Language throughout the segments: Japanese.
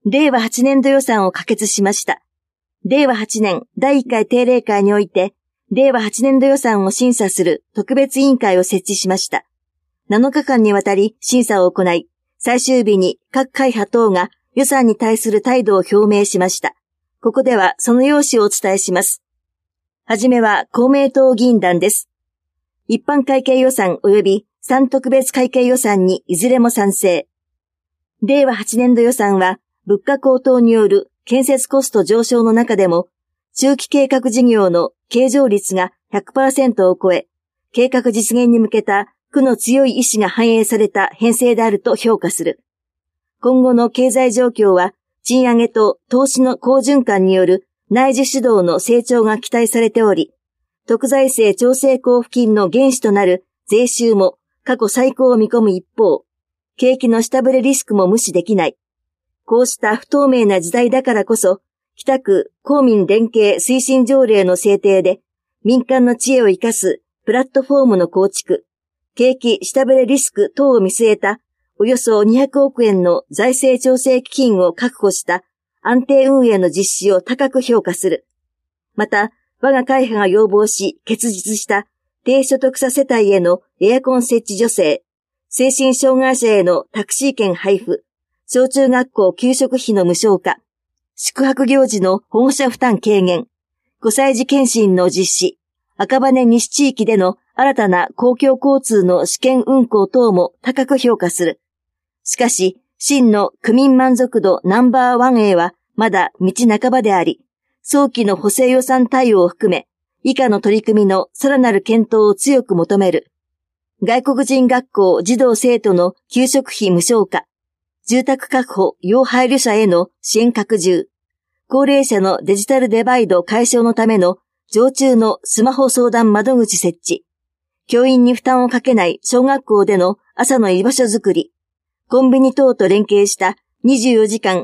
令和8年度予算を可決しました。令和8年第1回定例会において、令和8年度予算を審査する特別委員会を設置しました。7日間にわたり審査を行い、最終日に各会派等が予算に対する態度を表明しました。ここではその要旨をお伝えします。はじめは公明党議員団です。一般会計予算及び3特別会計予算にいずれも賛成。令和8年度予算は物価高騰による建設コスト上昇の中でも、中期計画事業の計上率が 100% を超え、計画実現に向けた区の強い意志が反映された編成であると評価する。今後の経済状況は、賃上げと投資の好循環による内需主導の成長が期待されており、特財政調整交付金の原資となる税収も過去最高を見込む一方、景気の下振れリスクも無視できない。こうした不透明な時代だからこそ、北区公民連携推進条例の制定で、民間の知恵を生かすプラットフォームの構築、景気下振れリスク等を見据えた、およそ200億円の財政調整基金を確保した安定運営の実施を高く評価する。また、我が会派が要望し、結実した低所得者世帯へのエアコン設置助成、精神障害者へのタクシー券配布、小中学校給食費の無償化、宿泊行事の保護者負担軽減、5歳児検診の実施、赤羽西地域での新たな公共交通の試験運行等も高く評価する。しかし、真の区民満足度ナンバー1へはまだ道半ばであり、早期の補正予算対応を含め、以下の取り組みのさらなる検討を強く求める。外国人学校児童生徒の給食費無償化、住宅確保要配慮者への支援拡充、高齢者のデジタルデバイド解消のための常駐のスマホ相談窓口設置、教員に負担をかけない小学校での朝の居場所づくり、コンビニ等と連携した24時間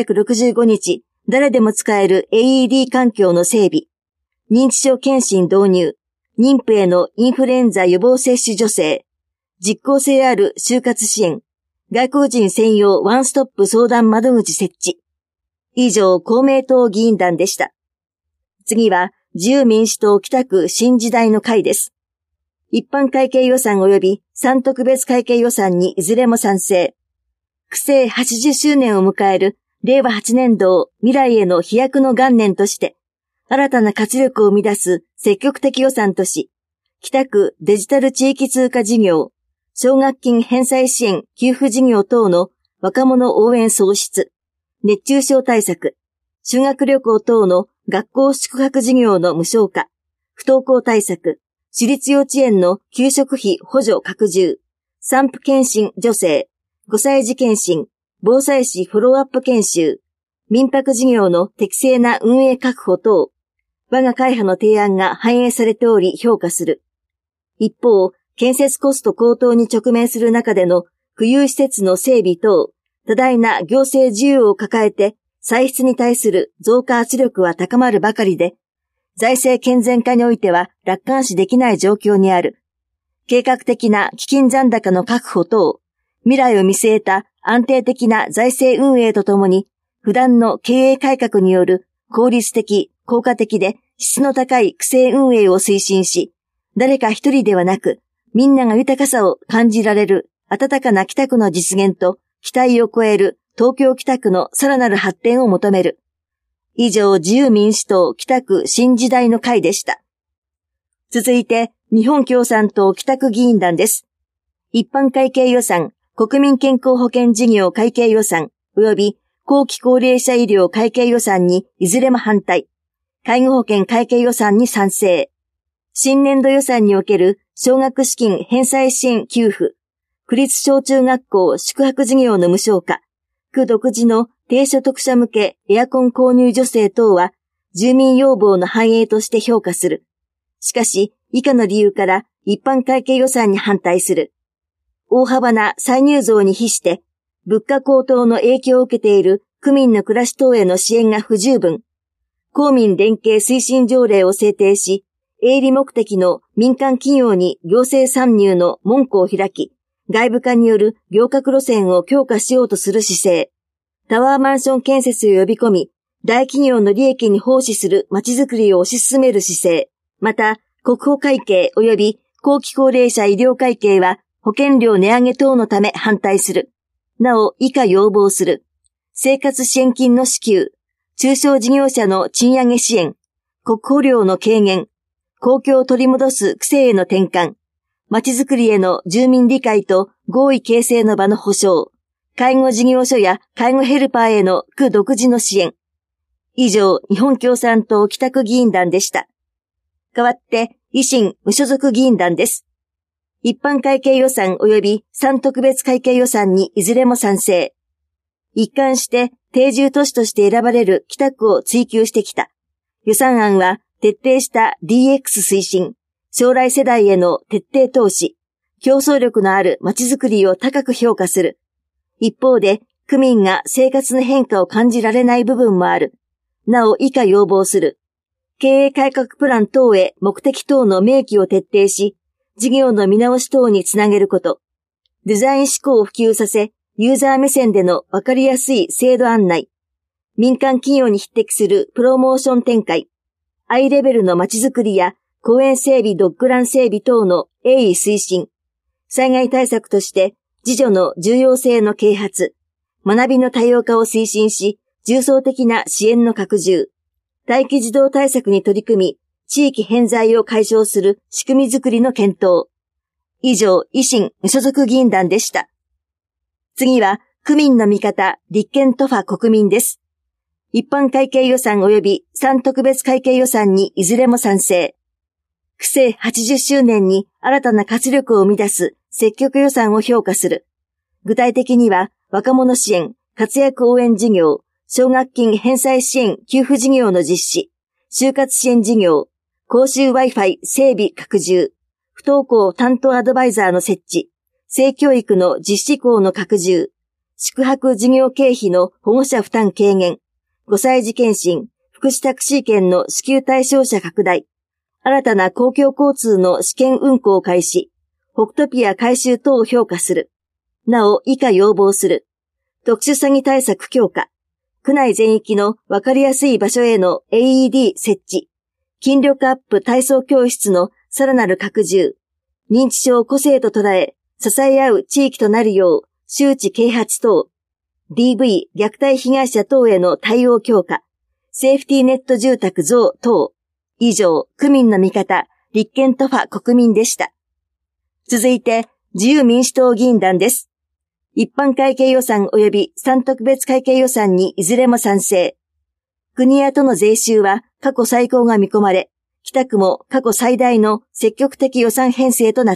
365日誰でも使える AED 環境の整備、認知症検診導入、妊婦へのインフルエンザ予防接種助成、実効性ある就活支援、外国人専用ワンストップ相談窓口設置。以上、公明党議員団でした。次は、自由民主党北区新時代の会です。一般会計予算及び3特別会計予算にいずれも賛成。区政80周年を迎える令和8年度を未来への飛躍の元年として、新たな活力を生み出す積極的予算とし、北区デジタル地域通貨事業、奨学金返済支援給付事業等の若者応援創出、熱中症対策、修学旅行等の学校宿泊事業の無償化、不登校対策、私立幼稚園の給食費補助拡充、産婦検診助成、5歳児検診、防災士フォローアップ研修、民泊事業の適正な運営確保等、我が会派の提案が反映されており評価する。一方、建設コスト高騰に直面する中での区有施設の整備等、多大な行政需要を抱えて歳出に対する増加圧力は高まるばかりで、財政健全化においては楽観視できない状況にある。計画的な基金残高の確保等、未来を見据えた安定的な財政運営とともに、不断の経営改革による効率的、効果的で質の高い区政運営を推進し、誰か一人ではなく、みんなが豊かさを感じられる温かな北区の実現と期待を超える東京北区のさらなる発展を求める。以上、自由民主党北区新時代の会でした。続いて、日本共産党北区議員団です。一般会計予算、国民健康保険事業会計予算、及び後期高齢者医療会計予算にいずれも反対。介護保険会計予算に賛成。新年度予算における奨学資金返済支援給付、区立小中学校宿泊事業の無償化、区独自の低所得者向けエアコン購入助成等は住民要望の反映として評価する。しかし、以下の理由から一般会計予算に反対する。大幅な歳入増に比して、物価高騰の影響を受けている区民の暮らし等への支援が不十分。公民連携推進条例を制定し、営利目的の民間企業に行政参入の門戸を開き、外部化による行革路線を強化しようとする姿勢。 タワーマンション建設を呼び込み、大企業の利益に奉仕する街づくりを推し進める姿勢。また、国保会計及び後期高齢者医療会計は保険料値上げ等のため反対する。なお、以下要望する。生活支援金の支給、中小事業者の賃上げ支援、国保料の軽減、公共を取り戻す区政への転換、街づくりへの住民理解と合意形成の場の保障、介護事業所や介護ヘルパーへの区独自の支援。以上、日本共産党北区議員団でした。代わって、維新無所属議員団です。一般会計予算及び3特別会計予算にいずれも賛成。一貫して定住都市として選ばれる北区を追求してきた。予算案は徹底した DX 推進、将来世代への徹底投資、競争力のある街づくりを高く評価する。一方で、区民が生活の変化を感じられない部分もある。なお以下要望する。経営改革プラン等へ目的等の明記を徹底し、事業の見直し等につなげること。デザイン思考を普及させ、ユーザー目線でのわかりやすい制度案内。民間企業に匹敵するプロモーション展開。ハイレベルの街づくりや公園整備ドッグラン整備等の鋭意推進。災害対策として自助の重要性の啓発。学びの多様化を推進し、重層的な支援の拡充。待機児童対策に取り組み、地域偏在を解消する仕組みづくりの検討。以上、維新無所属議員団でした。次は、区民の味方、立憲都派国民です。一般会計予算及び3特別会計予算にいずれも賛成。区政80周年に新たな活力を生み出す積極予算を評価する。具体的には、若者支援、活躍応援事業、奨学金返済支援給付事業の実施、就活支援事業、公衆 Wi-Fi 整備拡充、不登校担当アドバイザーの設置、性教育の実施校の拡充、宿泊事業経費の保護者負担軽減、5歳児健診、福祉タクシー券の支給対象者拡大、新たな公共交通の試験運行開始、北トピア改修等を評価する。なお、以下要望する。特殊詐欺対策強化。区内全域のわかりやすい場所への AED 設置、筋力アップ体操教室のさらなる拡充、認知症を個性と捉え、支え合う地域となるよう、周知啓発等、DV 虐待被害者等への対応強化、セーフティーネット住宅増等。以上、区民の味方、立憲都派国民でした。続いて、自由民主党議員団です。一般会計予算及び3特別会計予算にいずれも賛成。国や都の税収は過去最高が見込まれ、北区も過去最大の積極的予算編成となった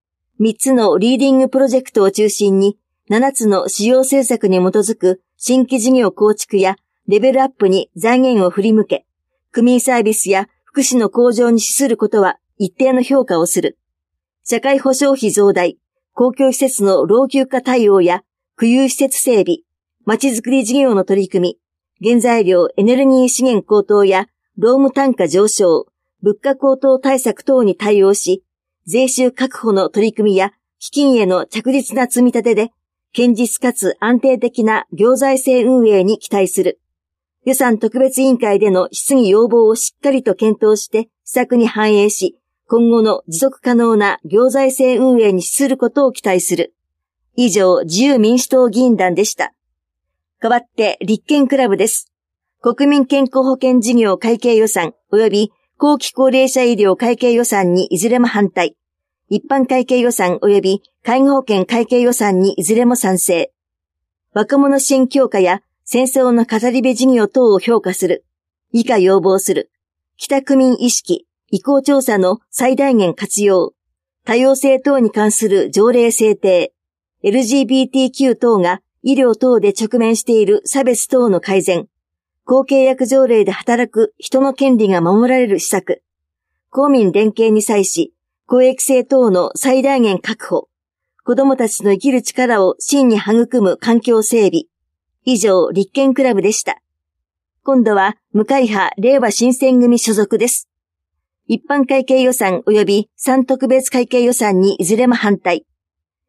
。3つのリーディングプロジェクトを中心に、7つの主要政策に基づく新規事業構築やレベルアップに財源を振り向け、区民サービスや福祉の向上に資することは一定の評価をする。社会保障費増大、公共施設の老朽化対応や区有施設整備、街づくり事業の取り組み、原材料エネルギー資源高騰や労務単価上昇、物価高騰対策等に対応し、税収確保の取り組みや基金への着実な積み立てで、堅実かつ安定的な行財政運営に期待する。予算特別委員会での質疑要望をしっかりと検討して施策に反映し、今後の持続可能な行財政運営に資することを期待する。以上、自由民主党議員団でした。代わって立憲クラブです。国民健康保険事業会計予算及び後期高齢者医療会計予算にいずれも反対。一般会計予算及び介護保険会計予算にいずれも賛成。若者支援強化や戦争の語り部事業等を評価する。以下要望する。北区民意識、意向調査の最大限活用。多様性等に関する条例制定。LGBTQ 等が医療等で直面している差別等の改善。公契約条例で働く人の権利が守られる施策。公民連携に際し、公益性等の最大限確保。子どもたちの生きる力を真に育む環境整備。以上、立憲クラブでした。今度は、無会派令和新選組所属です。一般会計予算及び3特別会計予算にいずれも反対。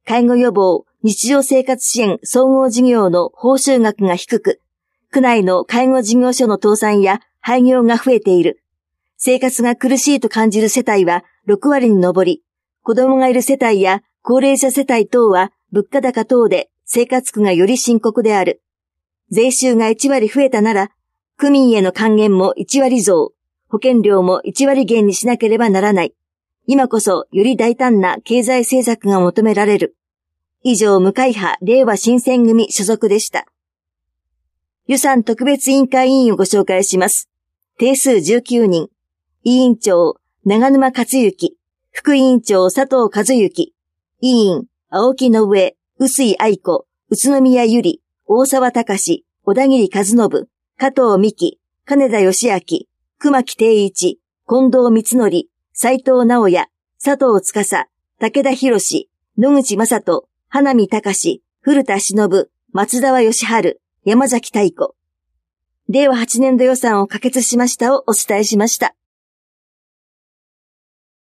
介護予防、日常生活支援総合事業の報酬額が低く、区内の介護事業所の倒産や廃業が増えている。生活が苦しいと感じる世帯は6割に上り、子供がいる世帯や高齢者世帯等は物価高等で生活苦がより深刻である。税収が1割増えたなら、区民への還元も1割増、保険料も1割減にしなければならない。今こそより大胆な経済政策が求められる。以上、無会派令和新選組所属でした。予算特別委員会委員をご紹介します。定数19人。委員長、長沼克之。副委員長、佐藤和幸。委員、青木信江、臼井愛子、宇都宮ゆり、大沢隆、小田切和信、加藤美希、金田義明、熊木定一、近藤光則、斉藤直也、佐藤司、武田博士、野口正人、花見隆、古田忍、松沢義治、山崎太子。令和8年度予算を可決しましたをお伝えしました。